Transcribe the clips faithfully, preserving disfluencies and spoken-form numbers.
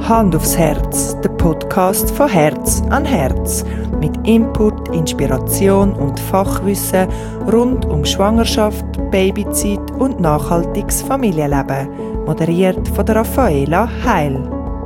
Hand aufs Herz, der Podcast von Herz an Herz. Mit Input, Inspiration und Fachwissen rund um Schwangerschaft, Babyzeit und nachhaltiges Familienleben. Moderiert von der Raffaela Heil.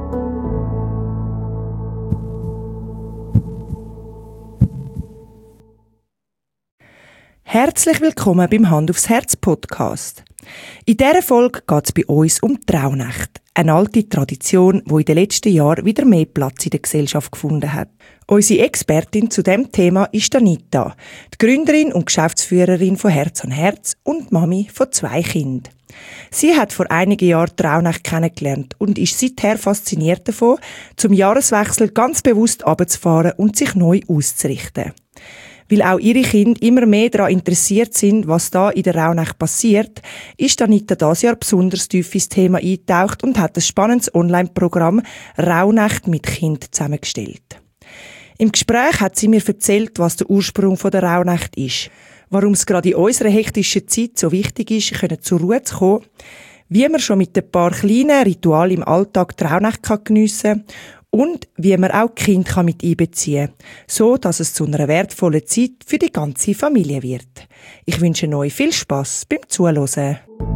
Herzlich willkommen beim Hand aufs Herz Podcast. In dieser Folge geht es bei uns um die Rauhnacht. Eine alte Tradition, die in den letzten Jahren wieder mehr Platz in der Gesellschaft gefunden hat. Unsere Expertin zu diesem Thema ist Anita, die Gründerin und Geschäftsführerin von Herz an Herz und Mami von zwei Kindern. Sie hat vor einigen Jahren die Rauhnacht kennengelernt und ist seither fasziniert davon, zum Jahreswechsel ganz bewusst runterzufahren und sich neu auszurichten. Weil auch ihre Kinder immer mehr daran interessiert sind, was da in der Rauhnacht passiert, ist Anita dieses Jahr besonders tief ins Thema eingetaucht und hat ein spannendes Online-Programm «Rauhnacht mit Kind» zusammengestellt. Im Gespräch hat sie mir erzählt, was der Ursprung der Rauhnacht ist, warum es gerade in unserer hektischen Zeit so wichtig ist, können zur Ruhe zu kommen, wie man schon mit ein paar kleinen Ritualen im Alltag die Rauhnacht geniessen kann und wie man auch die Kinder mit einbeziehen kann, so dass es zu einer wertvollen Zeit für die ganze Familie wird. Ich wünsche euch viel Spass beim Zuhören.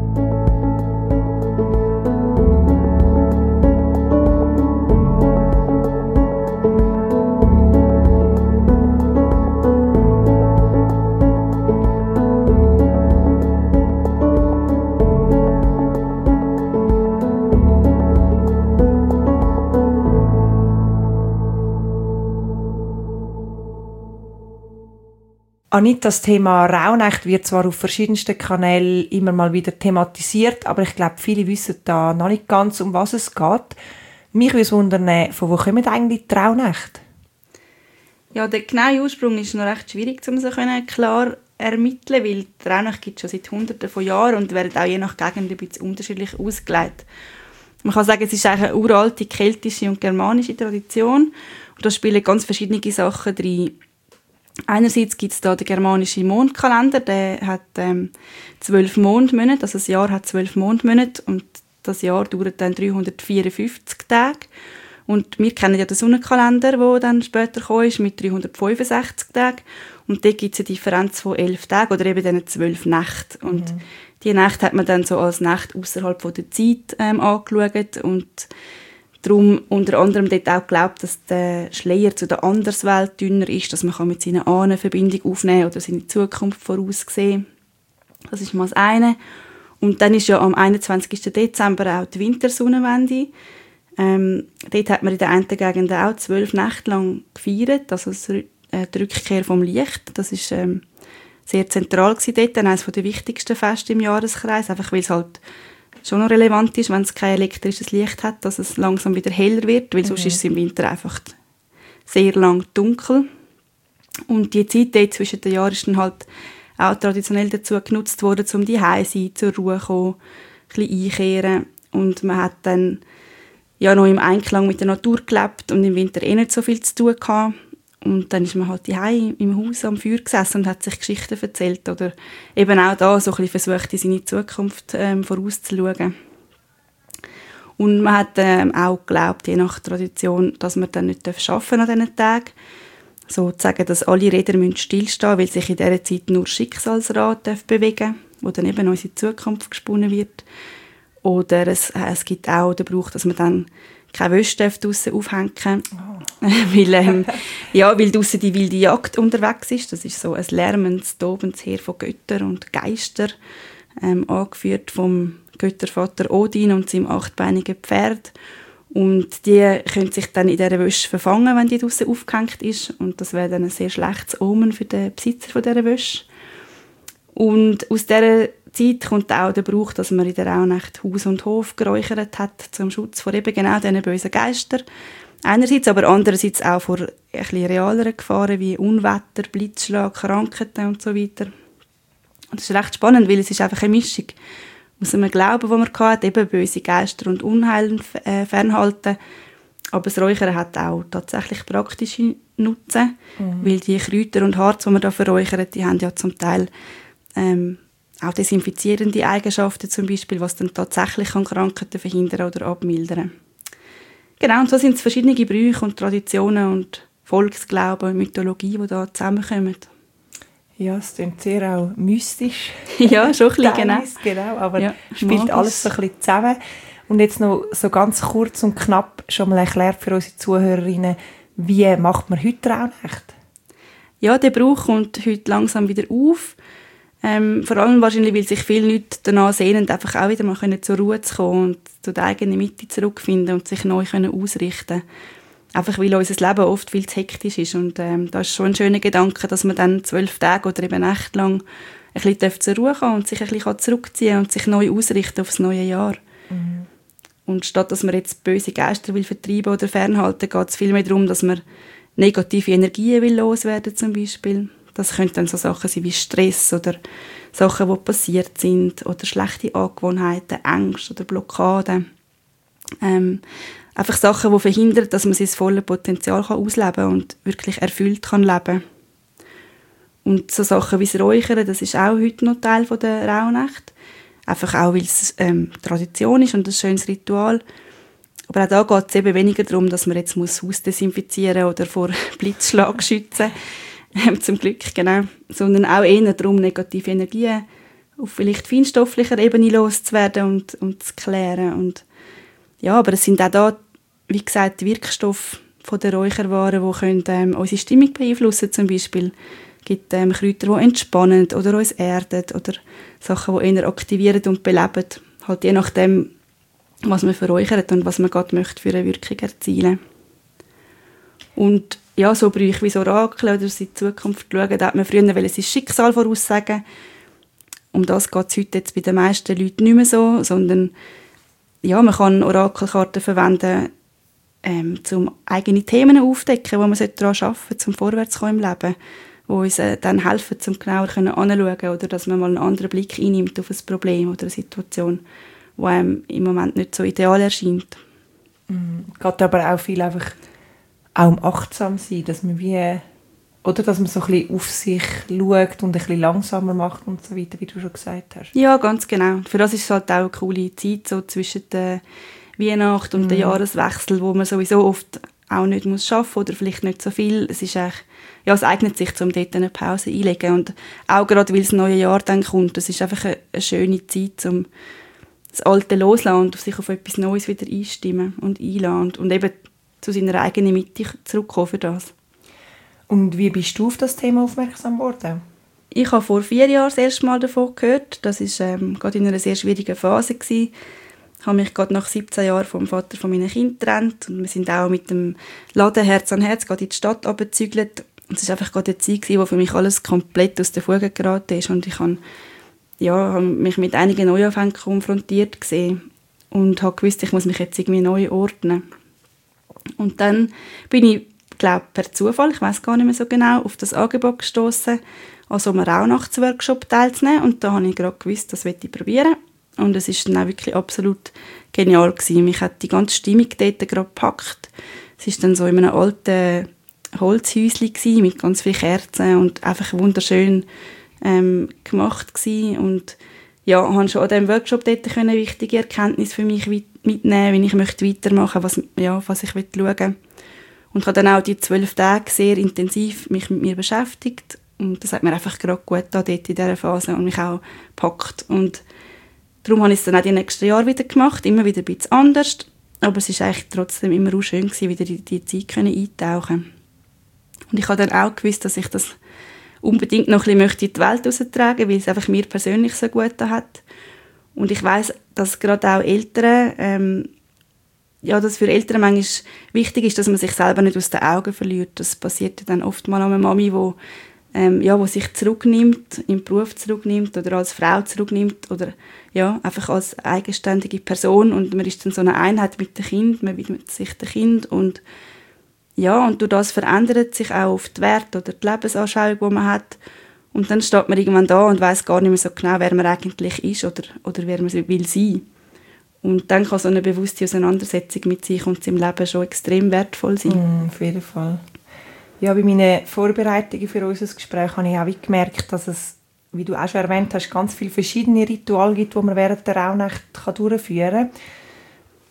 Anita, das Thema Rauhnacht wird zwar auf verschiedensten Kanälen immer mal wieder thematisiert, aber ich glaube, viele wissen da noch nicht ganz, um was es geht. Mich würde wundern, von wo kommen eigentlich die Rauhnächte? Ja, der genaue Ursprung ist noch recht schwierig, um so klar ermitteln, weil die Rauhnacht gibt es schon seit Hunderten von Jahren und werden auch je nach Gegend ein bisschen unterschiedlich ausgelegt. Man kann sagen, es ist eigentlich eine uralte keltische und germanische Tradition und da spielen ganz verschiedene Sachen drin. Einerseits gibt es da den germanischen Mondkalender, der hat ähm, zwölf Mondmonate, also das Jahr hat zwölf Mondmonate und das Jahr dauert dann dreihundertvierundfünfzig Tage. Und wir kennen ja den Sonnenkalender, der dann später gekommen ist, mit dreihundertfünfundsechzig Tagen. Und dort gibt es eine Differenz von elf Tagen oder eben diesen zwölf Nächten. Und mhm. die Nächte hat man dann so als Nächte außerhalb der Zeit ähm, angeschaut und darum unter anderem dort auch glaubt, dass der Schleier zu der Anderswelt dünner ist, dass man mit seinen Ahnen eine Verbindung aufnehmen kann oder seine Zukunft voraussehen. Das ist mal das eine. Und dann ist ja am einundzwanzigsten Dezember auch die Wintersonnenwende. Ähm, dort hat man in den einen Gegenden auch zwölf Nächte lang gefeiert, also die Rückkehr vom Licht. Das ist ähm, sehr zentral gewesen dort, eines der wichtigsten Feste im Jahreskreis, einfach weil es halt schon noch relevant ist, wenn es kein elektrisches Licht hat, dass es langsam wieder heller wird, weil mhm. sonst ist es im Winter einfach sehr lang dunkel. Und die Zeit dort zwischen den Jahren ist dann halt auch traditionell dazu genutzt worden, um die Hause sein, zur Ruhe zu kommen, ein bisschen einkehren. Und man hat dann ja noch im Einklang mit der Natur gelebt und im Winter eh nicht so viel zu tun gehabt. Und dann ist man halt daheim im Haus am Feuer gesessen und hat sich Geschichten erzählt oder eben auch da so ein bisschen versucht, in seine Zukunft ähm, vorauszuschauen. Und man hat ähm, auch geglaubt, je nach Tradition, dass man dann nicht arbeiten an diesen Tagen. Sozusagen, dass alle Räder stillstehen müssen, weil sich in dieser Zeit nur Schicksalsrad bewegen darf, wo dann eben unsere Zukunft gesponnen wird. Oder es, es gibt auch den Brauch, dass man dann keine Wäsche draussen aufhängen darf. Oh. weil, ähm, ja, weil draussen die wilde Jagd unterwegs ist. Das ist so ein lärmendes, tobendes Heer von Göttern und Geistern, ähm, angeführt vom Göttervater Odin und seinem achtbeinigen Pferd. Und die können sich dann in dieser Wäsche verfangen, wenn die draussen aufgehängt ist. Und das wäre dann ein sehr schlechtes Omen für den Besitzer von dieser Wäsche. Und aus dieser Zeit kommt auch der Brauch, dass man in der Rauhnacht Haus und Hof geräuchert hat, zum Schutz vor eben genau diesen bösen Geistern. Einerseits, aber andererseits auch vor ein bisschen realeren Gefahren wie Unwetter, Blitzschlag, Krankheiten und so weiter. Und das ist recht spannend, weil es ist einfach eine Mischung aus einem Glauben, den man hatte, eben böse Geister und Unheil äh, fernhalten. Aber das Räuchern hat auch tatsächlich praktische Nutzen, mhm. weil die Kräuter und Harz, die man da verräuchert, die haben ja zum Teil ähm, auch desinfizierende Eigenschaften zum Beispiel, was dann tatsächlich Krankheiten verhindern oder abmildern. Genau, und so sind es verschiedene Brüche und Traditionen und Volksglauben und Mythologie, die da zusammenkommen. Ja, es klingt sehr auch mystisch. Ja, schon ein bisschen, genau. genau. Aber ja, spielt magisch. alles so ein bisschen zusammen. Und jetzt noch so ganz kurz und knapp schon mal erklärt für unsere Zuhörerinnen, wie macht man heute Rauhnacht? Ja, der Brauch kommt heute langsam wieder auf. Ähm, vor allem wahrscheinlich, weil sich viele Leute danach sehnen, einfach auch wieder mal zur Ruhe zu kommen und zu der eigenen Mitte zurückfinden und sich neu ausrichten können. Einfach weil unser Leben oft viel zu hektisch ist. Und ähm, da ist schon ein schöner Gedanke, dass man dann zwölf Tage oder eben Nächte lang ein bisschen zur Ruhe kann und sich ein bisschen zurückziehen und sich neu ausrichten auf das neue Jahr. Mhm. Und statt dass man jetzt böse Geister will vertreiben oder fernhalten, geht es vielmehr darum, dass man negative Energien will loswerden zum Beispiel. Das können dann so Sachen sein wie Stress oder Sachen, die passiert sind oder schlechte Angewohnheiten, Ängste oder Blockaden. Ähm, einfach Sachen, die verhindern, dass man sein volles Potenzial kann ausleben kann und wirklich erfüllt kann leben. Und so Sachen wie das Räuchern, das ist auch heute noch Teil der Rauhnacht. Einfach auch, weil es ähm, Tradition ist und ein schönes Ritual. Aber auch da geht es eben weniger darum, dass man jetzt das Haus desinfizieren muss oder vor Blitzschlag schützen ähm, zum Glück, genau. Sondern auch eher darum, negative Energien auf vielleicht feinstofflicher Ebene loszuwerden und, und zu klären. Und ja, aber es sind auch da, wie gesagt, die Wirkstoffe von der Räucherwaren, die können, ähm, unsere Stimmung beeinflussen zum Beispiel. Es gibt ähm, Kräuter, die entspannen oder uns erden oder Sachen, die eher aktivieren und beleben. Halt je nachdem, was man verräuchert und was man gerade möchte für eine Wirkung erzielen. Und ja, so Brüche wie so Orakel oder in die Zukunft schauen, da hat man früher sein Schicksal voraussagen. Um das geht es heute jetzt bei den meisten Leuten nicht mehr so, sondern ja, man kann Orakelkarten verwenden, ähm, um eigene Themen aufzudecken, wo man daran arbeiten sollte, zum Vorwärtskommen im Leben, die uns äh, dann helfen, um genauer anzuschauen oder dass man mal einen anderen Blick einnimmt auf ein Problem oder eine Situation, die einem im Moment nicht so ideal erscheint. Mhm. Geht aber auch viel einfach auch um achtsam sein, dass man wie, oder dass man so ein bisschen auf sich schaut und ein bisschen langsamer macht und so weiter, wie du schon gesagt hast. Ja, ganz genau. Für das ist es halt auch eine coole Zeit so zwischen der Weihnacht und mhm. dem Jahreswechsel, wo man sowieso oft auch nicht muss arbeiten oder vielleicht nicht so viel. Es ist echt, ja, es eignet sich, um dort eine Pause einzulegen. Und auch gerade, weil das neue Jahr dann kommt, das ist einfach eine, eine schöne Zeit, um das Alte loslassen und sich auf etwas Neues wieder einstimmen und einlassen und, und eben zu seiner eigenen Mitte zurückkommen für das. Und wie bist du auf das Thema aufmerksam geworden? Ich habe vor vier Jahren das erste Mal davon gehört. Das war ähm, gerade in einer sehr schwierigen Phase gewesen. Ich habe mich gerade nach siebzehn Jahren vom Vater von meinen Kindern getrennt und wir sind auch mit dem Laden Herz an Herz gerade in die Stadt runtergezügelt. Und es war einfach gerade eine Zeit gewesen, wo für mich alles komplett aus den Fugen geraten ist und ich habe, ja, habe mich mit einigen Neuanfängen konfrontiert gesehen und habe gewusst, ich muss mich jetzt irgendwie neu ordnen. Und dann bin ich, glaube per Zufall, ich weiß gar nicht mehr so genau, auf das Angebot gestoßen, an so einem Rauhnachtsworkshop teilzunehmen. Und da habe ich gerade gewusst, das möchte ich probieren. Und es war dann auch wirklich absolut genial gewesen. Mich hat die ganze Stimmung dort gerade gepackt. Es war dann so in einem alten Holzhäuschen gewesen, mit ganz vielen Kerzen und einfach wunderschön ähm, gemacht gewesen. Und ja, ich konnte schon an diesem Workshop dort eine wichtige Erkenntnis für mich mitnehmen, wie ich möchte weitermachen möchte, was, ja, was ich schauen will. Und ich habe dann auch die zwölf Tage sehr intensiv mich mit mir beschäftigt. Und das hat mir einfach gerade gut getan, dort in dieser Phase und mich auch gepackt. Und darum habe ich es dann auch die nächsten Jahre wieder gemacht, immer wieder ein bisschen anders. Aber es war eigentlich trotzdem immer auch schön gewesen, wieder in die Zeit eintauchen. Und ich habe dann auch gewusst, dass ich das unbedingt noch ein bisschen in die Welt heraustragen möchte, weil es einfach mir persönlich so gut hat. Und ich weiss, dass gerade auch Eltern, ähm, ja, dass für Eltern manchmal wichtig ist, dass man sich selber nicht aus den Augen verliert. Das passiert dann oft mal an einer Mami, die ähm, ja, wo sich zurücknimmt, im Beruf zurücknimmt oder als Frau zurücknimmt oder ja, einfach als eigenständige Person und man ist dann so eine Einheit mit dem Kind, man widmet sich dem Kind und ja, und durch das verändert sich auch oft die Werte oder die Lebensanschauung, die man hat. Und dann steht man irgendwann da und weiss gar nicht mehr so genau, wer man eigentlich ist oder, oder wer man will sein. Und dann kann so eine bewusste Auseinandersetzung mit sich und seinem Leben schon extrem wertvoll sein. Mm, auf jeden Fall. Ja, bei meinen Vorbereitungen für unser Gespräch habe ich auch gemerkt, dass es, wie du auch schon erwähnt hast, ganz viele verschiedene Rituale gibt, die man während der Rauhnacht durchführen kann.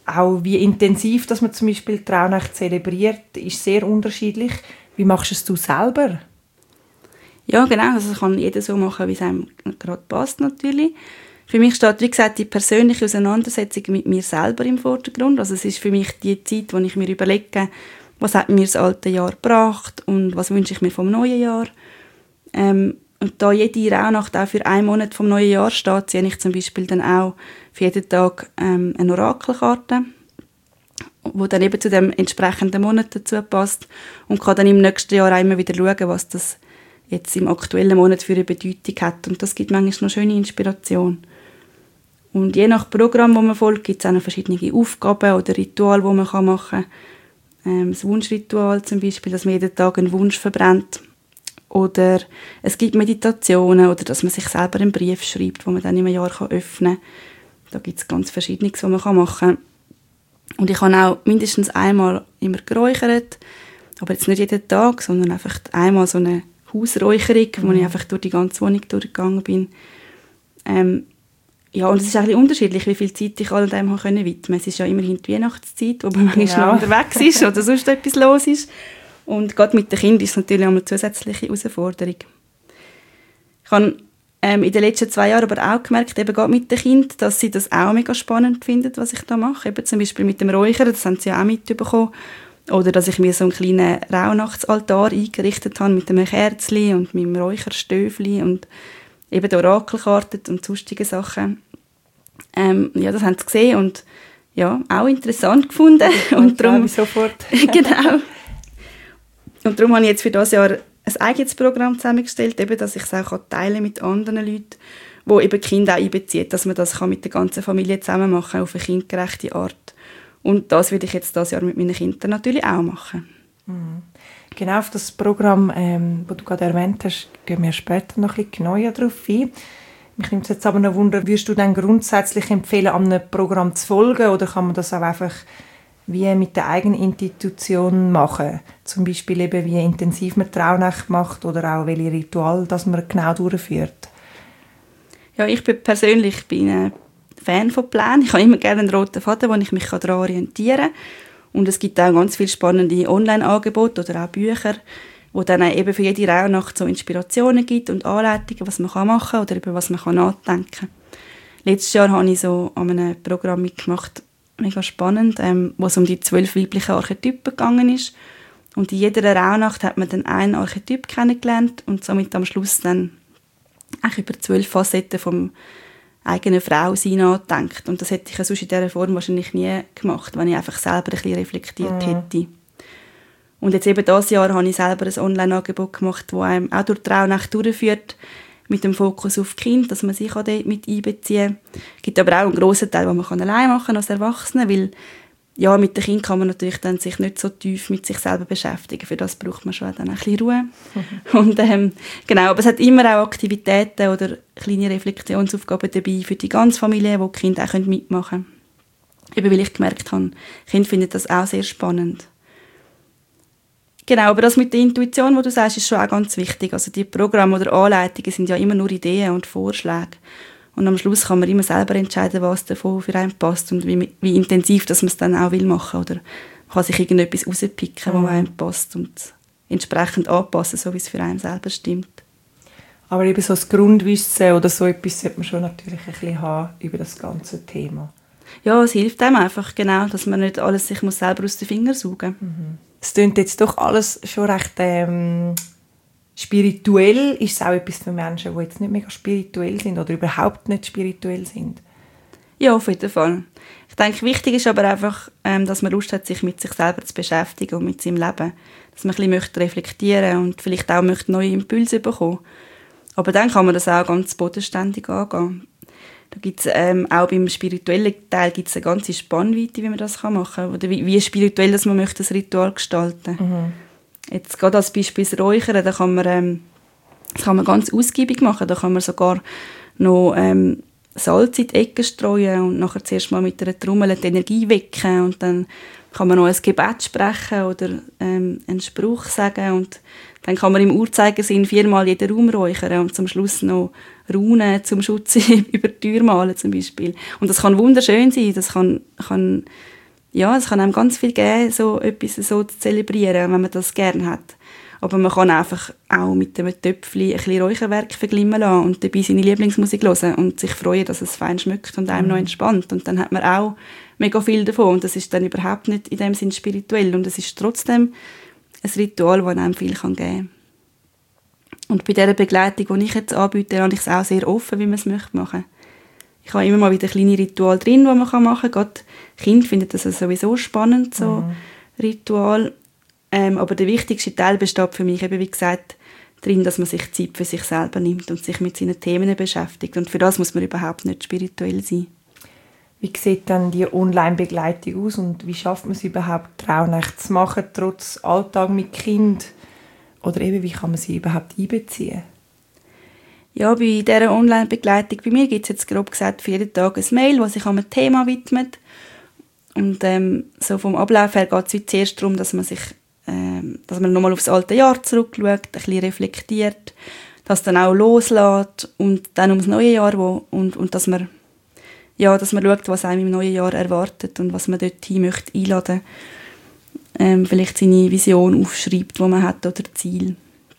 auch wie intensiv, dass man zum Beispiel die Rauhnacht zelebriert, ist sehr unterschiedlich. Wie machst du es du selber? Ja, genau. Also das kann jeder so machen, wie es einem gerade passt natürlich. Für mich steht, wie gesagt, die persönliche Auseinandersetzung mit mir selber im Vordergrund. Also es ist für mich die Zeit, wo ich mir überlege, was hat mir das alte Jahr gebracht und was wünsche ich mir vom neuen Jahr. Ähm, und da jede Rauhnacht auch für einen Monat vom neuen Jahr steht, ziehe ich zum Beispiel dann auch für jeden Tag ähm, eine Orakelkarte, die dann eben zu dem entsprechenden Monat dazu passt und kann dann im nächsten Jahr auch immer wieder schauen, was das jetzt im aktuellen Monat für eine Bedeutung hat. Und das gibt manchmal noch schöne Inspiration. Und je nach Programm, das man folgt, gibt es auch noch verschiedene Aufgaben oder Rituale, die man machen kann. Ähm, das Wunschritual zum Beispiel, dass man jeden Tag einen Wunsch verbrennt. Oder es gibt Meditationen oder dass man sich selber einen Brief schreibt, den man dann im Jahr öffnen kann. Da gibt es ganz Verschiedenes, was man machen kann. Und ich habe auch mindestens einmal immer geräuchert, aber jetzt nicht jeden Tag, sondern einfach einmal so eine Hausräucherung, mhm. wo ich einfach durch die ganze Wohnung durchgegangen bin. Ähm, ja, und es ist auch ein bisschen unterschiedlich, wie viel Zeit ich all dem widmen konnte. Es ist ja immerhin die Weihnachtszeit, wo man manchmal genau. noch unterwegs ist oder sonst etwas los ist. Und gerade mit den Kindern ist es natürlich auch eine zusätzliche Herausforderung. Ich habe ähm, in den letzten zwei Jahren aber auch gemerkt, eben gerade mit den Kindern, dass sie das auch mega spannend finden, was ich da mache. Eben zum Beispiel mit dem Räuchern, das haben sie ja auch mitbekommen. Oder dass ich mir so einen kleinen Rauhnachtsaltar eingerichtet habe mit einem Kerzchen und meinem Räucherstöfli und eben die Orakelkarten und sonstige Sachen. Ähm, ja, das haben sie gesehen und ja, auch interessant gefunden. Und, und darum sofort. Genau. Und darum habe ich jetzt für dieses Jahr ein eigenes Programm zusammengestellt, eben, dass ich es auch teilen mit anderen Leuten, wo eben die Kinder auch einbeziehen, dass man das mit der ganzen Familie zusammen machen kann, auf eine kindgerechte Art. Und das würde ich jetzt dieses Jahr mit meinen Kindern natürlich auch machen. Mhm. Genau auf das Programm, ähm, das du gerade erwähnt hast, gehen wir später noch ein bisschen genauer darauf ein. Mich nimmt es jetzt aber noch Wunder, würdest du dann grundsätzlich empfehlen, an einem Programm zu folgen oder kann man das auch einfach wie mit der eigenen Institution machen? Zum Beispiel eben, wie intensiv man die Rauhnacht macht oder auch welche Ritual, das man genau durchführt? Ja, ich bin persönlich bin ein Fan von Plänen. Ich habe immer gerne einen roten Faden, wo ich mich daran orientieren kann. Und es gibt auch ganz viele spannende Online-Angebote oder auch Bücher, wo dann eben für jede Rauhnacht so Inspirationen gibt und Anleitungen, was man machen kann oder über was man nachdenken kann. Letztes Jahr habe ich so an einem Programm mitgemacht, mega spannend, ähm, wo es um die zwölf weiblichen Archetypen gegangen ist. Und in jeder Rauhnacht hat man dann einen Archetyp kennengelernt und somit am Schluss dann auch über zwölf Facetten vom eigenen Frau sein nachdenkt. Und das hätte ich sonst in dieser Form wahrscheinlich nie gemacht, wenn ich einfach selber ein bisschen reflektiert mhm. hätte. Und jetzt eben dieses Jahr habe ich selber ein Online-Angebot gemacht, das einem auch durch die Rauhnacht durchführt, mit dem Fokus auf die Kinder, dass man sich auch dort mit einbeziehen kann. Es gibt aber auch einen grossen Teil, den man allein machen kann als Erwachsene, weil ja, mit den Kindern kann man natürlich dann sich nicht so tief mit sich selber beschäftigen. Für das braucht man schon dann ein bisschen Ruhe. Mhm. Und, ähm, genau, aber es hat immer auch Aktivitäten oder kleine Reflexionsaufgaben dabei für die ganze Familie, wo die Kinder auch mitmachen können. Eben weil ich gemerkt habe, Kinder finden das auch sehr spannend. Genau, aber das mit der Intuition, was du sagst, ist schon auch ganz wichtig. Also die Programme oder Anleitungen sind ja immer nur Ideen und Vorschläge. Und am Schluss kann man immer selber entscheiden, was davon für einen passt und wie, wie intensiv dass man es dann auch will machen. Oder man kann sich irgendetwas rauspicken, mhm. was einem passt und entsprechend anpassen, so wie es für einen selber stimmt. Aber eben so das Grundwissen oder so etwas sollte man schon natürlich ein bisschen haben über das ganze Thema. Ja, es hilft einem einfach, genau, dass man nicht alles sich muss selber aus den Fingern saugen muss. Mhm. Es klingt jetzt doch alles schon recht ähm, spirituell. Ist es auch etwas für Menschen, die jetzt nicht mega spirituell sind oder überhaupt nicht spirituell sind? Ja, auf jeden Fall. Ich denke, wichtig ist aber einfach, ähm, dass man Lust hat, sich mit sich selber zu beschäftigen und mit seinem Leben. Dass man ein bisschen reflektieren und vielleicht auch möchte neue Impulse bekommen. Aber dann kann man das auch ganz bodenständig angehen. Da gibt's, ähm, auch beim spirituellen Teil gibt es eine ganze Spannweite, wie man das machen kann. Oder wie, wie spirituell dass man möchte, das Ritual gestalten. Mhm. Jetzt gerade als Beispiel das Räuchern, da kann man, ähm, das kann man ganz ausgiebig machen. Da kann man sogar noch ähm, Salz in die Ecke streuen und nachher zuerst mal mit einer Trommel die Energie wecken und dann kann man noch ein Gebet sprechen oder ähm, einen Spruch sagen und dann kann man im Uhrzeigersinn viermal jeden Raum räuchern und zum Schluss noch Runen zum Schutz über die Tür malen zum Beispiel. Und das kann wunderschön sein, das kann, kann, ja, es kann einem ganz viel geben, so etwas so zu zelebrieren, wenn man das gerne hat. Aber man kann einfach auch mit einem Töpfchen ein bisschen Räucherwerk verglimmen lassen und dabei seine Lieblingsmusik hören und sich freuen, dass es fein schmeckt und einem mhm. noch entspannt. Und dann hat man auch mega viel davon und das ist dann überhaupt nicht in dem Sinn spirituell und es ist trotzdem ein Ritual, das einem viel geben kann. Und bei dieser Begleitung, die ich jetzt anbiete, habe ich es auch sehr offen, wie man es möchte machen. Ich habe immer mal wieder kleine Rituale drin, die man machen kann. Gerade Kinder finden das sowieso spannend, so mhm. Ritual. Ähm, aber der wichtigste Teil besteht für mich eben, wie gesagt, darin, dass man sich Zeit für sich selber nimmt und sich mit seinen Themen beschäftigt. Und für das muss man überhaupt nicht spirituell sein. Wie sieht dann die Online-Begleitung aus und wie schafft man es überhaupt, Trauernächte zu machen, trotz Alltag mit Kind? Oder eben, wie kann man sie überhaupt einbeziehen? Ja, bei dieser Online-Begleitung, bei mir gibt es jetzt grob gesagt für jeden Tag ein Mail, das sich einem Thema widmet. Und ähm, so vom Ablauf her geht es zuerst darum, dass man sich ähm, dass man nochmal aufs alte Jahr zurückschaut, ein bisschen reflektiert, das dann auch loslässt und dann ums neue Jahr wo, und, und dass man ja, dass man schaut, was einem im neuen Jahr erwartet und was man dort hin möchte einladen. Ähm, vielleicht seine Vision aufschreibt, die man hat, oder Ziel.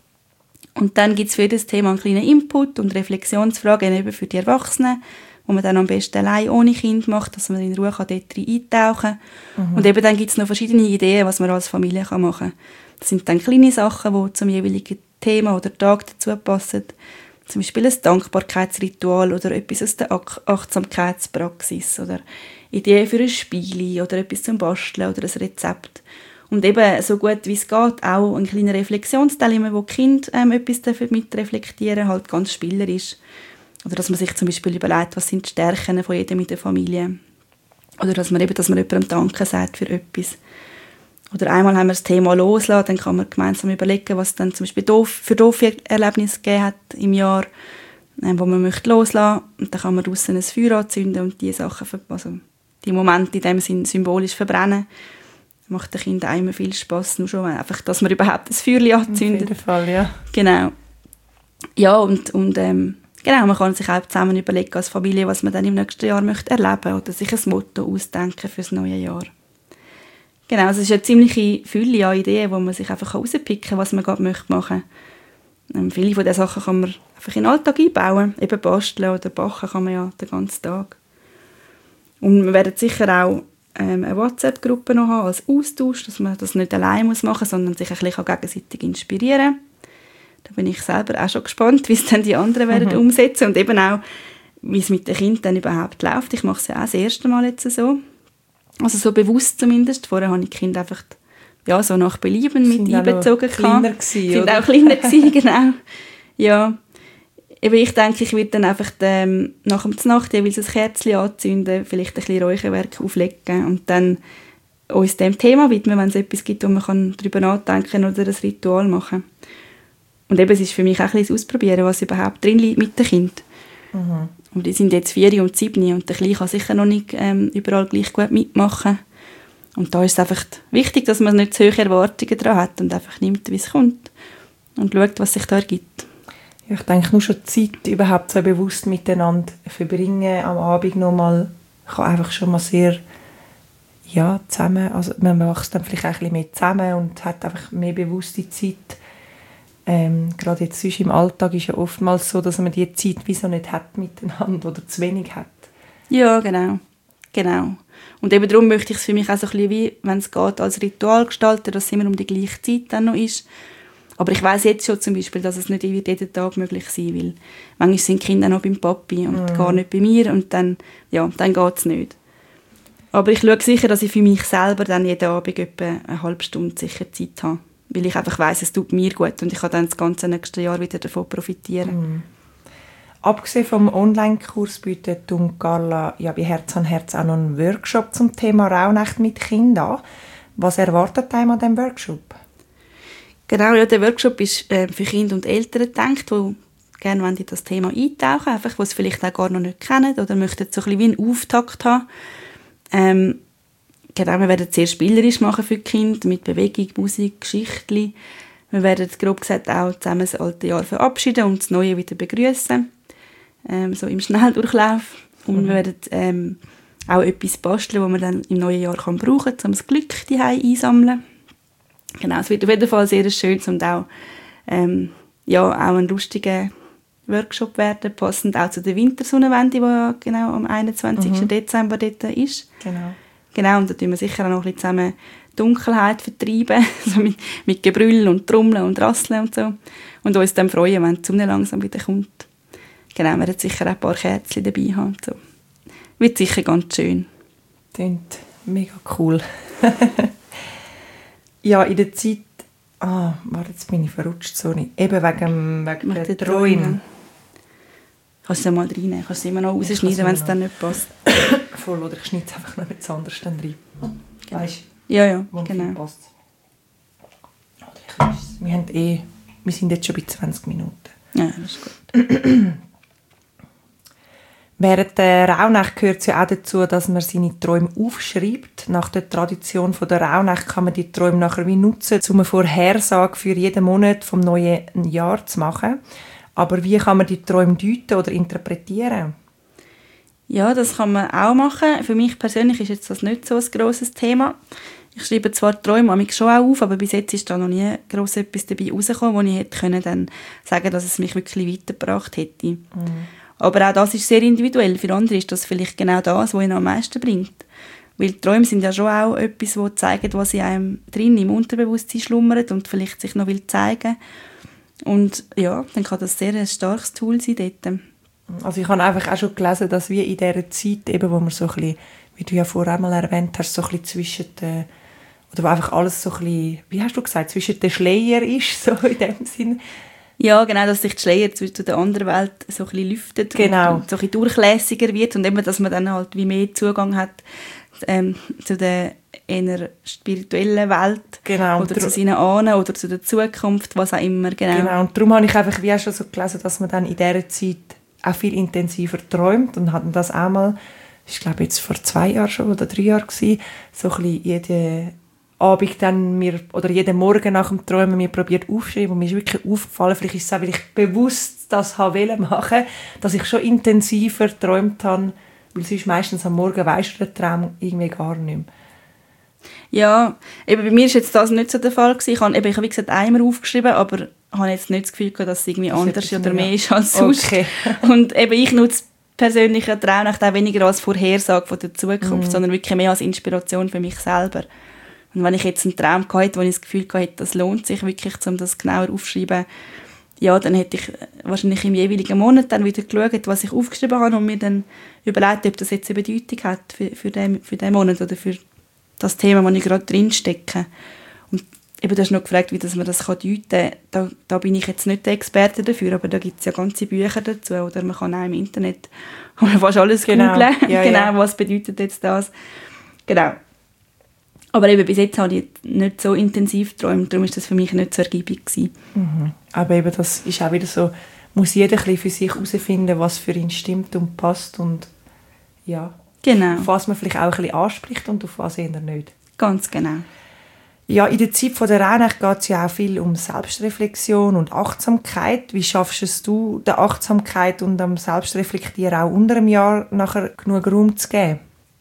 Und dann gibt es für jedes Thema einen kleinen Input und Reflexionsfragen eben für die Erwachsenen, wo man dann am besten allein ohne Kind macht, dass man in Ruhe dort eintauchen kann. Mhm. Und eben dann gibt es noch verschiedene Ideen, was man als Familie machen kann. Das sind dann kleine Sachen, die zum jeweiligen Thema oder Tag dazu passen. Zum Beispiel ein Dankbarkeitsritual oder etwas aus der Achtsamkeitspraxis oder Ideen für ein Spiel oder etwas zum Basteln oder ein Rezept. Und eben so gut wie es geht, auch ein kleiner Reflexionsteil, wo die Kinder ähm, etwas mit reflektieren, halt ganz spielerisch. Oder dass man sich zum Beispiel überlegt, was sind die Stärken von jedem in der Familie. Oder dass man eben, dass man jemandem Danke sagt für etwas. Oder einmal haben wir das Thema loslassen, dann kann man gemeinsam überlegen, was dann zum Beispiel doof, für doofe Erlebnisse gegeben hat im Jahr, äh, wo man möchte loslassen. Und dann kann man draussen ein Feuer anzünden und die Sachen, also die Momente in dem Sinn symbolisch verbrennen. Das macht den Kindern auch immer viel Spass, nur schon einfach, dass man überhaupt ein Feuerchen anzündet. Auf jeden Fall, ja. Genau. Ja, und, und ähm, genau, man kann sich auch zusammen überlegen als Familie, was man dann im nächsten Jahr möchte erleben oder sich ein Motto ausdenken für das neue Jahr. Genau, also es ist eine ziemliche Fülle an Ideen, wo man sich einfach rauspicken kann, was man gerade möchte machen möchte. Ähm, viele von diesen Sachen kann man einfach in den Alltag einbauen. Eben basteln oder backen kann man ja den ganzen Tag. Und wir werden sicher auch ähm, eine WhatsApp-Gruppe noch haben als Austausch, dass man das nicht allein machen muss, sondern sich ein bisschen gegenseitig inspirieren kann. Da bin ich selber auch schon gespannt, wie es dann die anderen mhm. werden umsetzen und eben auch, wie es mit den Kindern dann überhaupt läuft. Ich mache es ja auch das erste Mal jetzt so. Also so bewusst zumindest. Vorher habe ich die Kinder einfach ja, so nach Belieben mit einbezogen. Sie waren auch kleiner, oder? auch kleiner gewesen, genau. Ja. Eben, ich denke, ich werde dann einfach ähm, nach dem Nacht jeweils ein Kerzchen anzünden, vielleicht ein bisschen Räucherwerk auflegen und dann uns dem Thema widmen, wenn es etwas gibt, wo man darüber nachdenken kann oder ein Ritual machen. Und eben, es ist für mich auch ein bisschen das Ausprobieren, was überhaupt drin liegt mit den Kindern. Mhm. Und die sind jetzt vier und sieben und der Kleine kann sicher noch nicht ähm, überall gleich gut mitmachen. Und da ist es einfach wichtig, dass man nicht zu hohe Erwartungen daran hat und einfach nimmt, wie es kommt und schaut, was sich da ergibt. Ja, ich denke, nur schon die Zeit überhaupt so bewusst miteinander verbringen am Abend nochmal kann einfach schon mal sehr ja, zusammen, also man wächst dann vielleicht auch ein bisschen mehr zusammen und hat einfach mehr bewusste Zeit. Ähm, gerade jetzt sonst im Alltag ist ja oftmals so, dass man die Zeit wieso nicht hat miteinander oder zu wenig hat. Ja, genau. genau. Und eben darum möchte ich es für mich auch so ein bisschen wie, wenn es geht, als Ritual gestalten, dass es immer um die gleiche Zeit dann noch ist. Aber ich weiss jetzt schon zum Beispiel, dass es nicht jeden Tag möglich sein will. Manchmal sind die Kinder noch beim Papi und mm. gar nicht bei mir und dann, ja, dann geht es nicht. Aber ich schaue sicher, dass ich für mich selber dann jeden Abend etwa eine halbe Stunde sicher Zeit habe. Weil ich einfach weiss, es tut mir gut und ich kann dann das ganze nächste Jahr wieder davon profitieren. Mm. Abgesehen vom Online-Kurs bietet Carla ja bei Herz an Herz auch noch einen Workshop zum Thema Rauhnächte mit Kindern an. Was erwartet einem an diesem Workshop? Genau, ja, der Workshop ist äh, für Kinder und Eltern gedacht, die gerne in das Thema eintauchen, einfach, was sie vielleicht auch gar noch nicht kennen oder möchten so ein bisschen wie einen Auftakt haben. Ähm, genau, wir werden es sehr spielerisch machen für die Kinder, mit Bewegung, Musik, Geschichtli. Wir werden, grob gesagt, auch zusammen das alte Jahr verabschieden und das neue wieder begrüßen, ähm, so im Schnelldurchlauf. Und mhm. wir werden ähm, auch etwas basteln, das man dann im neuen Jahr kann brauchen kann, um das Glück daheim einsammeln. Genau, es wird auf jeden Fall sehr schön und auch, ähm, ja, auch ein lustiger Workshop werden, passend auch zu der Wintersonnenwende, die ja genau am einundzwanzigsten Mhm. Dezember dort ist. Genau. Genau, und da tun wir sicher auch noch ein bisschen zusammen Dunkelheit vertreiben, so mit, mit Gebrüll und Trommeln und Rasseln und so. Und uns dann freuen, wenn die Sonne langsam wieder kommt. Genau, wir werden sicher auch ein paar Kerzen dabei haben. So. Wird sicher ganz schön. Klingt mega cool. Ja, in der Zeit... Ah, warte, jetzt bin ich verrutscht, sorry. Eben wegen, wegen der, der Träume. Kannst du mal reinnehmen, kannst du immer noch rausschneiden, wenn es dann nicht passt. Voll, oder ich schneide es einfach noch mit anders dann rein. Genau. Weißt du? Ja, ja, wo genau. Passt. Oder ich wir, haben eh, wir sind jetzt schon bei zwanzig Minuten. Ja, das ist gut. Während der Rauhnacht gehört es ja auch dazu, dass man seine Träume aufschreibt. Nach der Tradition der Rauhnacht kann man die Träume nachher wie nutzen, um eine Vorhersage für jeden Monat vom neuen Jahr zu machen. Aber wie kann man die Träume deuten oder interpretieren? Ja, das kann man auch machen. Für mich persönlich ist jetzt das nicht so ein grosses Thema. Ich schreibe zwar Träume manchmal schon auch auf, aber bis jetzt ist da noch nie gross etwas dabei rausgekommen, wo ich hätte können dann sagen, dass es mich wirklich weitergebracht hätte. Mhm. Aber auch das ist sehr individuell. Für andere ist das vielleicht genau das, was ihn am meisten bringt. Weil die Träume sind ja schon auch etwas, das zeigt, was in einem drin im Unterbewusstsein schlummert und vielleicht sich noch will zeigen. Und ja, dann kann das sehr ein starkes Tool sein dort. Also ich habe einfach auch schon gelesen, dass wir in dieser Zeit, eben, wo man so ein bisschen, wie du ja vorher einmal erwähnt hast, so ein bisschen zwischen den, oder wo einfach alles so ein bisschen, wie hast du gesagt, zwischen den Schleier ist, so in dem Sinn. Ja, genau, dass sich die Schleier zwischen der anderen Welt so ein bisschen lüftet genau. und so ein bisschen durchlässiger wird und eben, dass man dann halt wie mehr Zugang hat ähm, zu der eher spirituellen Welt genau. oder zu seinen Ahnen oder zu der Zukunft, was auch immer. Genau, genau. Und darum habe ich einfach wie auch schon so gelesen, dass man dann in dieser Zeit auch viel intensiver träumt und hatten das auch mal, ich glaube jetzt vor zwei Jahren schon oder drei Jahren gewesen, so ein bisschen jeden Abend dann mir, oder jeden Morgen nach dem Träumen mir probiert aufschreiben und mir ist wirklich aufgefallen, vielleicht ist es auch, weil ich bewusst das wollte machen, dass ich schon intensiver geträumt habe, weil sonst meistens am Morgen weisst du den Traum irgendwie gar nicht mehr. Ja, eben bei mir ist jetzt das nicht so der Fall gewesen. Ich habe, eben, ich habe wie gesagt einmal aufgeschrieben, aber habe jetzt nicht das Gefühl gehabt, dass es irgendwie das anders oder mehr ist als sonst. Okay. Und eben ich nutze persönlich eine Traumnacht auch weniger als Vorhersage von der Zukunft, mm. sondern wirklich mehr als Inspiration für mich selber. Und wenn ich jetzt einen Traum hatte, wo ich das Gefühl hatte, das lohnt sich wirklich, um das genauer aufzuschreiben, ja, dann hätte ich wahrscheinlich im jeweiligen Monat dann wieder geschaut, was ich aufgeschrieben habe und mir dann überlegt, ob das jetzt eine Bedeutung hat für, für, den, für den Monat oder für das Thema, wo ich gerade drin stecke. Und eben, du hast noch gefragt, wie das man das deuten kann. Da, da bin ich jetzt nicht der Experte dafür, aber da gibt es ja ganze Bücher dazu. Oder man kann auch im Internet kann man fast alles genau. googlen. Ja, genau, ja. Was bedeutet jetzt das? Genau. Aber eben bis jetzt habe ich nicht so intensiv geträumt, darum war das für mich nicht so ergiebig gewesen. Mhm. Aber eben, das ist auch wieder so, muss jeder ein bisschen für sich herausfinden, was für ihn stimmt und passt und ja, genau. auf was man vielleicht auch ein bisschen anspricht und auf was eher nicht. Ganz genau. Ja, in der Zeit der Rauhnacht geht es ja auch viel um Selbstreflexion und Achtsamkeit. Wie schaffst es du, der Achtsamkeit und dem Selbstreflektieren auch unter einem Jahr nachher genug Raum zu geben?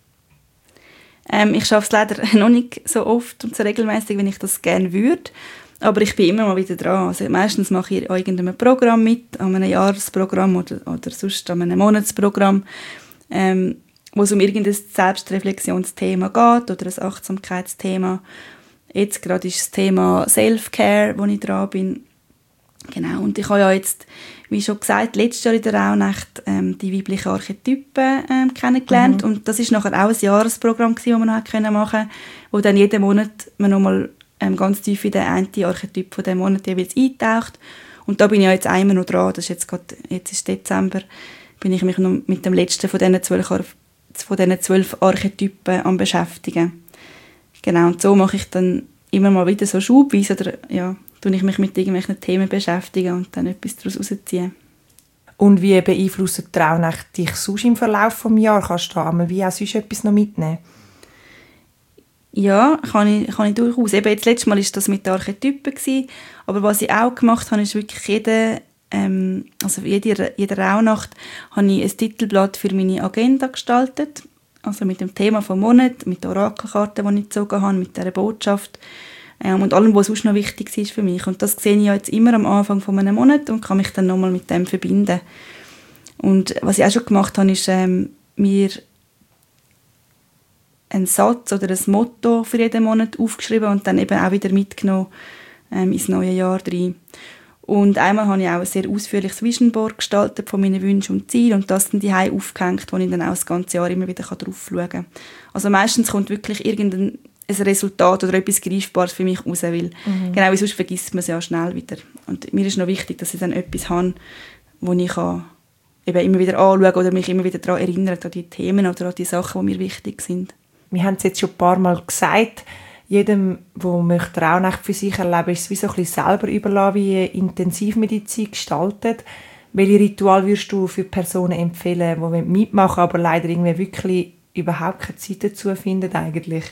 Ähm, ich schaffe es leider noch nicht so oft und so regelmäßig, wie ich das gerne würde. Aber ich bin immer mal wieder dran. Also meistens mache ich an irgendeinem Programm mit, an einem Jahresprogramm oder, oder sonst an einem Monatsprogramm, ähm, wo es um irgendein Selbstreflexionsthema geht oder ein Achtsamkeitsthema. Jetzt gerade ist das Thema Self-Care, wo ich dran bin. Genau, und ich habe ja jetzt, wie schon gesagt, letztes Jahr in der Rauhnacht ähm, die weiblichen Archetypen ähm, kennengelernt. Mhm. Und das war nachher auch ein Jahresprogramm, das man noch machen konnte, wo dann jeden Monat man nochmal ähm, ganz tief in den einen Archetyp von diesem Monat jeweils eintaucht. Und da bin ich ja jetzt einmal noch dran, das ist jetzt gerade, jetzt ist Dezember, bin ich mich noch mit dem letzten von diesen zwölf, von diesen zwölf Archetypen am beschäftigen. Genau, und so mache ich dann immer mal wieder so schubweise oder ja, tue ich mich mit irgendwelchen Themen beschäftigen und dann etwas daraus rausziehen. Und wie beeinflussen die Rauhnächte dich sonst im Verlauf des Jahres? Kannst du da einmal wie auch sonst etwas noch mitnehmen? Ja, kann ich, kann ich durchaus. Eben jetzt letztes Mal war das mit den Archetypen gewesen, aber was ich auch gemacht habe, ist wirklich jede, ähm, also jede, jede Rauhnacht habe ich ein Titelblatt für meine Agenda gestaltet, also mit dem Thema vom Monat, mit der Orakelkarte, die ich gezogen habe, mit dieser Botschaft ähm, und allem, was sonst noch wichtig ist für mich. Und das sehe ich ja jetzt immer am Anfang von einem Monat und kann mich dann nochmal mit dem verbinden. Und was ich auch schon gemacht habe, ist ähm, mir einen Satz oder ein Motto für jeden Monat aufgeschrieben und dann eben auch wieder mitgenommen ähm, ins neue Jahr rein. Und einmal habe ich auch ein sehr ausführliches Vision Board gestaltet von meinen Wünschen und Zielen und das dann die Hause aufgehängt, wo ich dann auch das ganze Jahr immer wieder drauf schauen kann. Also meistens kommt wirklich irgendein ein Resultat oder etwas Greifbares für mich raus, weil mhm. genau wie sonst vergisst man es ja schnell wieder. Und mir ist noch wichtig, dass ich dann etwas habe, wo ich kann eben immer wieder anschauen oder mich immer wieder daran erinnern, an die Themen oder an die Sachen, die mir wichtig sind. Wir haben es jetzt schon ein paar Mal gesagt, jedem, der Rauhnacht für sich erleben möchte, ist es wie so ein bisschen selber überlassen, wie Intensivmedizin gestaltet. Welche Ritual würdest du für Personen empfehlen, die mitmachen, aber leider irgendwie wirklich überhaupt keine Zeit dazu finden eigentlich?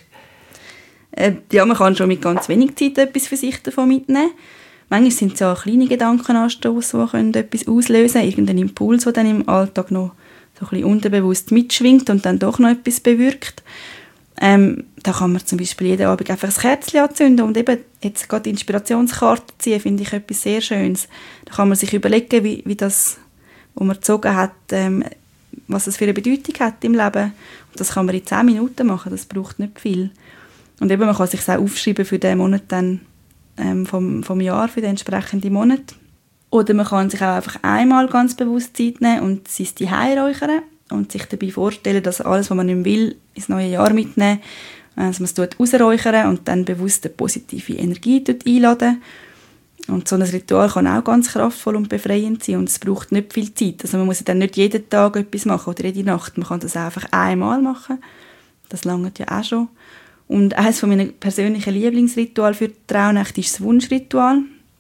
Äh, ja, man kann schon mit ganz wenig Zeit etwas für sich davon mitnehmen. Manchmal sind es ja kleine Gedankenanstosse, die etwas auslösen können, irgendein Impuls, der dann im Alltag noch so ein bisschen unterbewusst mitschwingt und dann doch noch etwas bewirkt. Ähm, da kann man zum Beispiel jeden Abend einfach ein Kerzchen anzünden und eben jetzt gerade die Inspirationskarte ziehen, finde ich etwas sehr Schönes. Da kann man sich überlegen, wie, wie das, was man gezogen hat, ähm, was es für eine Bedeutung hat im Leben. Und das kann man in zehn Minuten machen, das braucht nicht viel. Und eben, man kann sich auch aufschreiben für den Monat dann, ähm, vom, vom Jahr, für den entsprechenden Monat. Oder man kann sich auch einfach einmal ganz bewusst Zeit nehmen und sein Zuhause räuchern und sich dabei vorstellen, dass alles, was man nicht will, ins neue Jahr mitnehmen, also man es dort rausräuchern und dann bewusst eine positive Energie dort einladen. Und so ein Ritual kann auch ganz kraftvoll und befreiend sein und es braucht nicht viel Zeit. Also man muss dann nicht jeden Tag etwas machen oder jede Nacht. Man kann das einfach einmal machen. Das langt ja auch schon. Und eines meiner persönlichen Lieblingsrituale für die Rauhnacht ist das Wunschritual,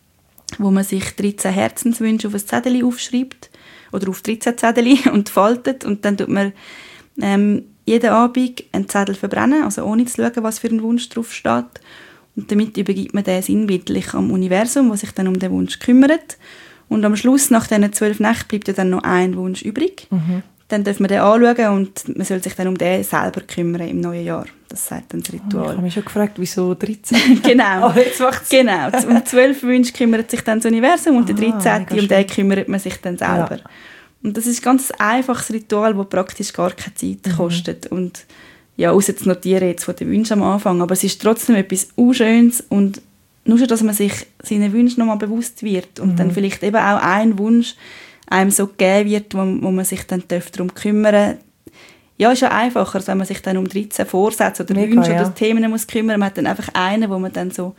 wo man sich dreizehn Herzenswünsche auf ein Zettel aufschreibt oder auf dreizehn Zettel und faltet und dann tut man ähm, jeden Abend einen Zettel verbrennen, also ohne zu schauen, was für ein Wunsch drauf steht. Und damit übergibt man den sinnbildlich am Universum, das sich dann um den Wunsch kümmert. Und am Schluss, nach diesen zwölf Nächten, bleibt ja dann noch ein Wunsch übrig. Mhm. Dann darf man den anschauen und man soll sich dann um den selber kümmern im neuen Jahr. Das sagt dann das Ritual. Oh, ich habe mich schon gefragt, wieso dreizehn? Genau. Oh, jetzt macht's. Genau. Um zwölf Wünsche kümmert sich dann das Universum und ah, der dreizehnte um den kümmert man sich dann selber. Ja. Und das ist ein ganz einfaches Ritual, das praktisch gar keine Zeit mhm. kostet. Und ja, außer zu notieren jetzt von den Wünschen am Anfang. Aber es ist trotzdem etwas Unschönes und nur schon, dass man sich seinen Wünschen nochmal bewusst wird und mhm. dann vielleicht eben auch ein Wunsch einem so gegeben wird, wo, wo man sich dann darum kümmern darf. Ja, ist ja einfacher, als wenn man sich dann um dreizehn Vorsätze oder Mega, Wünsche ja. oder Themen muss kümmern. Man hat dann einfach einen, wo man dann so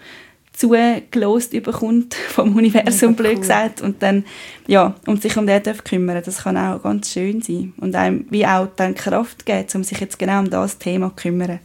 zugelost bekommt vom Universum, blöd gesagt, und dann ja, und sich um den darf kümmern. Das kann auch ganz schön sein und einem wie auch dann Kraft geben, um sich jetzt genau um das Thema zu kümmern.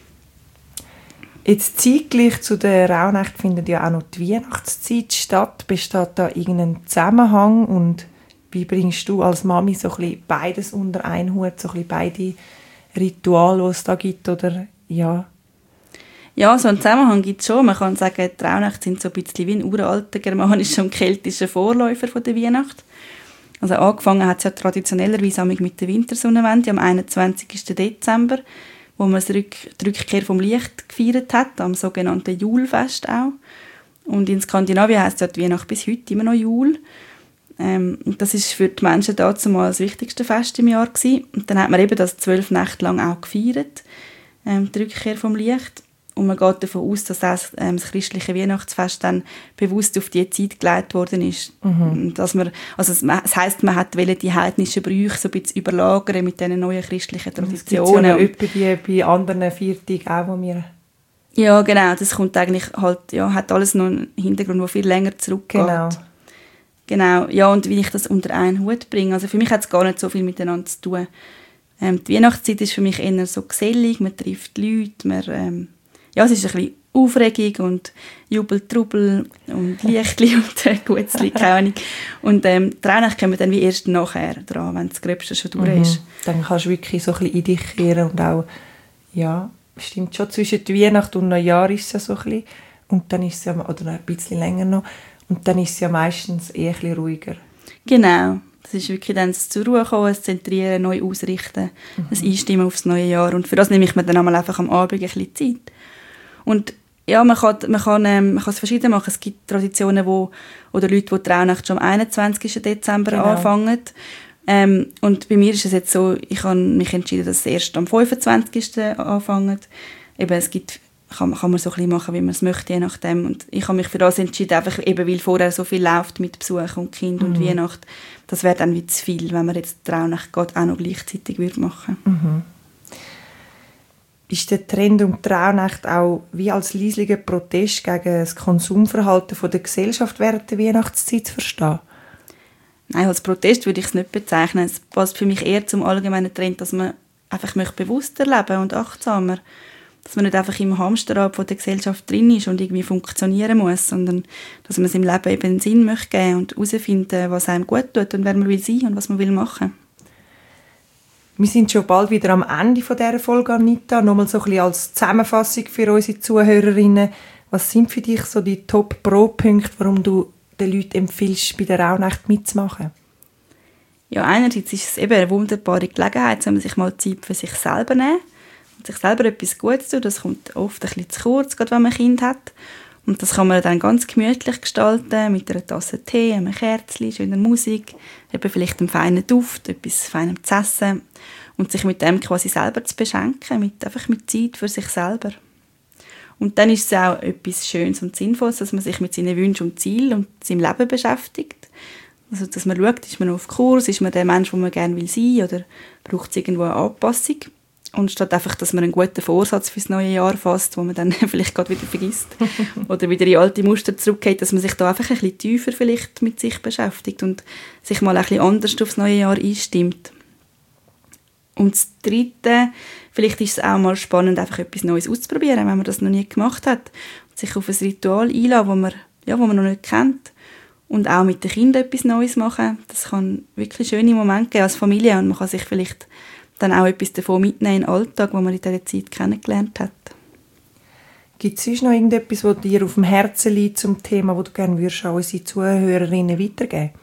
Jetzt zeitgleich zu der Rauhnacht findet ja auch noch die Weihnachtszeit statt. Besteht da irgendein Zusammenhang und wie bringst du als Mami so ein bisschen beides unter einen Hut, so ein bisschen beide Rituale, die es da gibt, oder ja? Ja, so einen Zusammenhang gibt es schon. Man kann sagen, die Rauhnächte sind so ein bisschen wie ein uralter germanischer und keltischer Vorläufer von der Weihnacht. Also angefangen hat es ja traditionellerweise mit der Wintersonnenwende am einundzwanzigsten Dezember, wo man die Rückkehr vom Licht gefeiert hat, am sogenannten Julfest auch. Und in Skandinavien heisst ja die Weihnacht bis heute immer noch Jul. Ähm, das ist für die Menschen dazu mal das wichtigste Fest im Jahr gewesen. Und dann hat man eben das zwölf Nächte lang auch gefeiert, ähm, die Rückkehr vom Licht. Und man geht davon aus, dass das, ähm, das christliche Weihnachtsfest dann bewusst auf die Zeit gelegt worden ist. Mhm. Dass man, also es heisst, man hat die heidnischen Brüche so ein bisschen überlagern mit diesen neuen christlichen Traditionen. Das gibt es ja bei anderen Viertagen auch, wo wir... Ja, genau. Das kommt eigentlich halt, ja, hat alles noch einen Hintergrund, der viel länger zurückgeht. Genau. Genau, ja, und wie ich das unter einen Hut bringe. Also für mich hat es gar nicht so viel miteinander zu tun. Ähm, die Weihnachtszeit ist für mich eher so gesellig, man trifft die Leute, man, ähm, ja, es ist ein bisschen Aufregung und Jubel, Trubel und Lichtli und äh, Gutzli, keine Ahnung. Und ähm, die Rauhnacht kommen dann wie erst nachher dran, wenn das Gröbste schon durch mhm. ist. Dann kannst du wirklich so ein bisschen in dich kehren und auch, ja, stimmt schon, zwischen Weihnachten und Neujahr ist es ja so ein bisschen. Und dann ist es ja, oder noch ein bisschen länger noch, und dann ist es ja meistens eher ein bisschen ruhiger. Genau. Das ist wirklich dann das zur Ruhe kommen, das Zentrieren, neu ausrichten, mhm. das Einstimmen aufs neue Jahr. Und für das nehme ich mir dann einmal einfach am Abend ein bisschen Zeit. Und ja, man kann, man kann, ähm, man kann es verschieden machen. Es gibt Traditionen, wo, oder Leute, die die Rauhnacht schon am einundzwanzigsten Dezember genau. anfangen. Ähm, und bei mir ist es jetzt so, ich habe mich entschieden, dass es erst am fünfundzwanzigsten anfängt. Eben, es gibt, kann, kann man so ein bisschen machen, wie man es möchte, je nachdem. Und ich habe mich für das entschieden, einfach eben, weil vorher so viel läuft mit Besuch und Kind mhm. und Weihnacht. Das wäre dann wie zu viel, wenn man jetzt die Rauhnacht auch noch gleichzeitig machen würde. Mhm. Ist der Trend um die Rauhnacht auch wie als leislicher Protest gegen das Konsumverhalten der Gesellschaft während der Weihnachtszeit zu verstehen? Nein, als Protest würde ich es nicht bezeichnen. Es passt für mich eher zum allgemeinen Trend, dass man einfach bewusster leben und achtsamer. Dass man nicht einfach im Hamsterrad von der Gesellschaft drin ist und irgendwie funktionieren muss, sondern dass man seinem Leben eben einen Sinn möchte geben und herausfinden, was einem gut tut und wer man will sein und was man will machen. Wir sind schon bald wieder am Ende dieser Folge, Anita. Nochmal so ein bisschen als Zusammenfassung für unsere Zuhörerinnen. Was sind für dich so die Top-Pro-Punkte, warum du den Leuten empfiehlst, bei der Rauhnacht mitzumachen? Ja, einerseits ist es eben eine wunderbare Gelegenheit, dass man sich mal Zeit für sich selber nehmen und sich selber etwas Gutes tun. Das kommt oft ein bisschen zu kurz, gerade wenn man ein Kind hat. Und das kann man dann ganz gemütlich gestalten, mit einer Tasse Tee, einem Kerzchen, schöner Musik, eben vielleicht einem feinen Duft, etwas Feinem zu essen und sich mit dem quasi selber zu beschenken, mit, einfach mit Zeit für sich selber. Und dann ist es auch etwas Schönes und Sinnvolles, dass man sich mit seinen Wünschen und Zielen und seinem Leben beschäftigt. Also, dass man schaut, ist man auf Kurs, ist man der Mensch, der man gerne will sein, oder braucht es irgendwo eine Anpassung? Und statt einfach, dass man einen guten Vorsatz fürs neue Jahr fasst, wo man dann vielleicht gerade wieder vergisst oder wieder in alte Muster zurückgeht, dass man sich da einfach ein bisschen tiefer vielleicht mit sich beschäftigt und sich mal ein bisschen anders aufs neue Jahr einstimmt. Und das Dritte, vielleicht ist es auch mal spannend, einfach etwas Neues auszuprobieren, wenn man das noch nie gemacht hat. Und sich auf ein Ritual einlassen, das man, ja, wo man noch nicht kennt. Und auch mit den Kindern etwas Neues machen. Das kann wirklich schöne Momente geben als Familie und man kann sich vielleicht dann auch etwas davon mitnehmen in den Alltag, den man in dieser Zeit kennengelernt hat. Gibt es sonst noch irgendetwas, was dir auf dem Herzen liegt zum Thema, das du gerne würdest an unsere Zuhörerinnen weitergeben?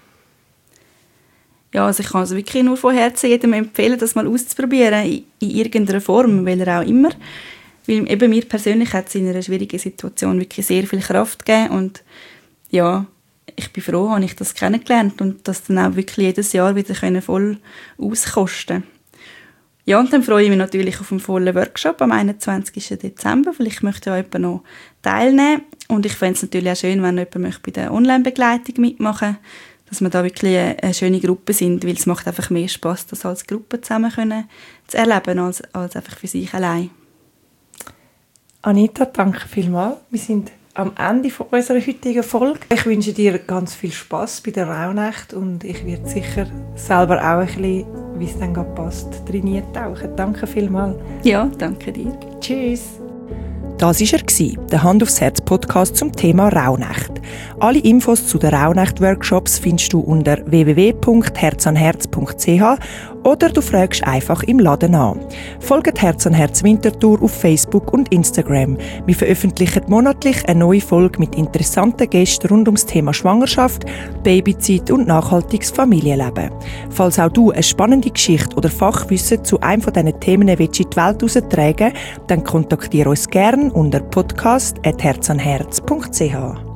Ja, also ich kann es wirklich nur von Herzen jedem empfehlen, das mal auszuprobieren, in, in irgendeiner Form, welcher auch immer. Weil eben mir persönlich hat es in einer schwierigen Situation wirklich sehr viel Kraft gegeben und ja, ich bin froh, dass ich das kennengelernt und das dann auch wirklich jedes Jahr wieder voll auskosten konnte. Ja, und dann freue ich mich natürlich auf einen vollen Workshop am einundzwanzigsten Dezember. Vielleicht möchte ja jemand noch teilnehmen. Und ich fände es natürlich auch schön, wenn jemand bei der Online-Begleitung mitmachen möchte, dass wir da wirklich eine, eine schöne Gruppe sind, weil es macht einfach mehr Spass, das als Gruppe zusammen können, zu erleben, als, als einfach für sich allein. Anita, danke vielmals. Wir sind am Ende von unserer heutigen Folge. Ich wünsche dir ganz viel Spass bei der Rauhnacht und ich werde sicher selber auch ein bisschen, wie es dann gerade passt, drin tauchen. Danke vielmals. Ja, danke dir. Tschüss. Das war er, der Hand aufs Herz Podcast zum Thema Rauhnacht. Alle Infos zu den Rauhnacht-Workshops findest du unter w w w punkt herz an herz punkt c h oder du fragst einfach im Laden an. Folgt Herz an Herz Winterthur auf Facebook und Instagram. Wir veröffentlichen monatlich eine neue Folge mit interessanten Gästen rund ums Thema Schwangerschaft, Babyzeit und nachhaltiges Familienleben. Falls auch du eine spannende Geschichte oder Fachwissen zu einem von diesen Themen willst in die Welt heraustragen, dann kontaktiere uns gerne unter podcast at herz an herz punkt c h.